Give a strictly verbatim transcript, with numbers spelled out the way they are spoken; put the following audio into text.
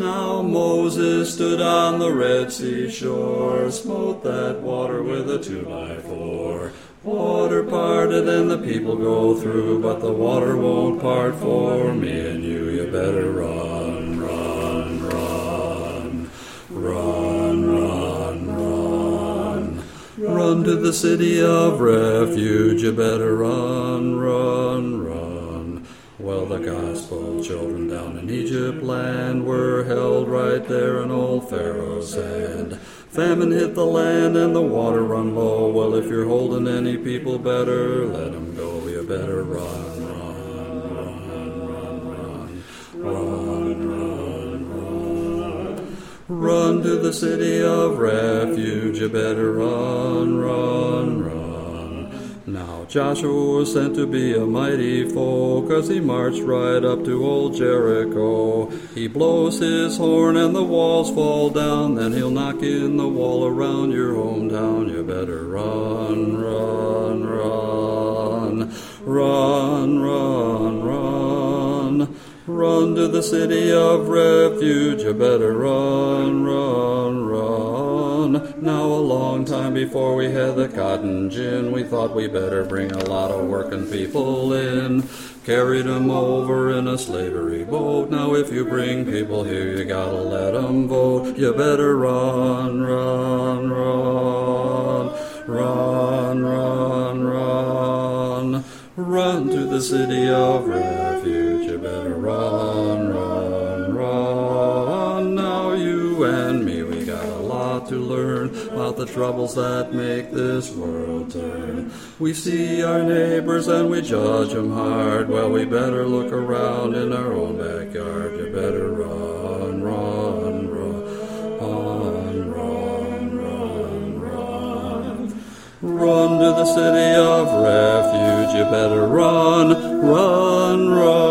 Now Moses stood on the Red Sea shore, smote that water with a two by four. Water parted and the people go through, but the water won't part for me and you. You better run, run, run, run, run, run. Run to the city of refuge, you better run, run, run. Well, the gospel children down in Egypt land were held right there in old Pharaoh's hand. Famine hit the land and the water run low. Well, if you're holding any people, better let them go. You better run, run, run, run, run, run, run, run. Run to the city of refuge. You better run, run, run. Now Joshua was sent to be a mighty foe, 'cause he marched right up to old Jericho. He blows his horn and the walls fall down, then he'll knock in the wall around your hometown. You better run, run, run, run, run, run. Run to the city of refuge, you better run, run, run. Now a long time before we had the cotton gin, we thought we better bring a lot of working people in. Carried 'em over in a slavery boat. Now if you bring people here, you gotta let 'em vote. You better run, run, run, run, run, run. Run to the city of refuge, you better run, run, run. Now you and me, we got a lot to learn about the troubles that make this world turn. We see our neighbors and we judge 'em hard. Well, we better look around in our own backyard. You better run, run, run, run, run, run, run. Run to the city of refuge, you better run, run, run.